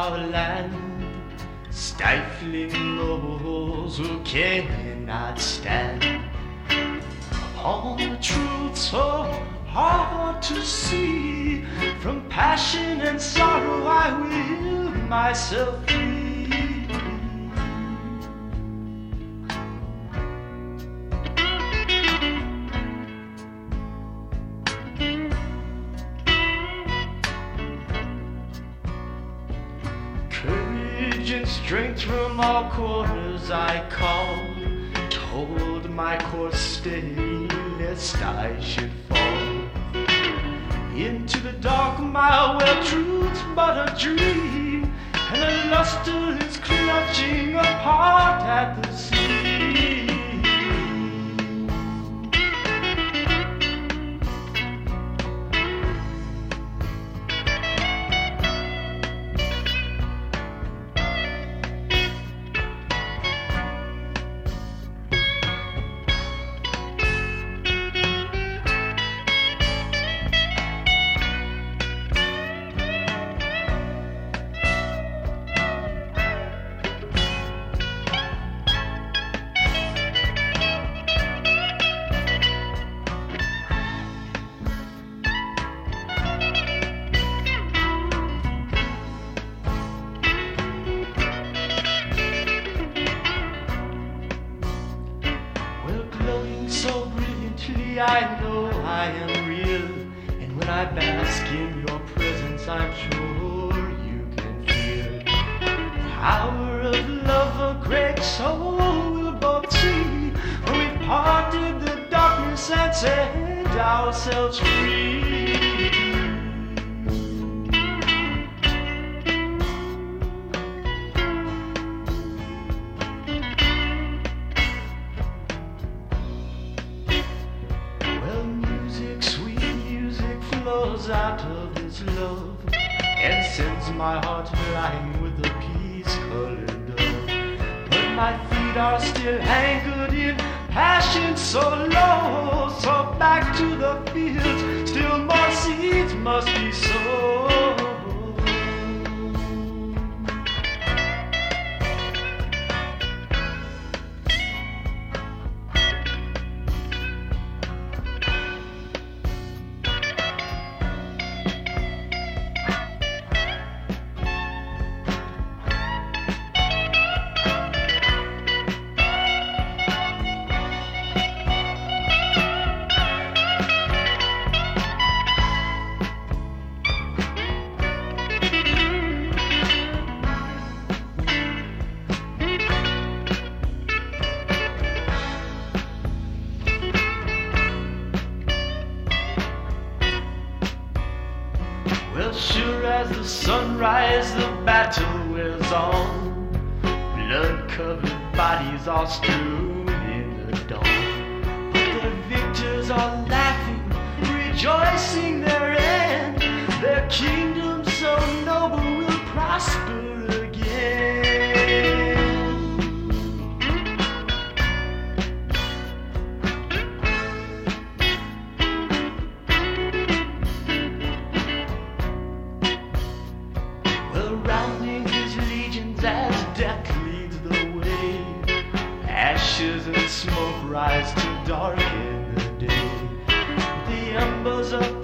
our land, stifling those who cannot stand. All the truth so hard to see, from passion and sorrow I will myself free. Courage and strength from all corners I called, told my course steady lest I should fall into the dark mile where truth's but a dream, and the luster is clutching apart at the seams. So brilliantly I know I am real, and when I bask in your presence I'm sure you can feel the power of love. A great soul will both see when we've parted the darkness and set ourselves free. Out of his love and sends my heart flying with a peace-colored dove. But my feet are still anchored in passion so low, so back to the fields, still more seeds must be sown. Well, sure as the sunrise, the battle wears on. Blood-covered bodies are strewn in the dawn. But the victors are laughing, rejoicing their end. Their kingdom so noble will prosper again. Rounding his legions as death leads the way, ashes and smoke rise to darken the day. The embers of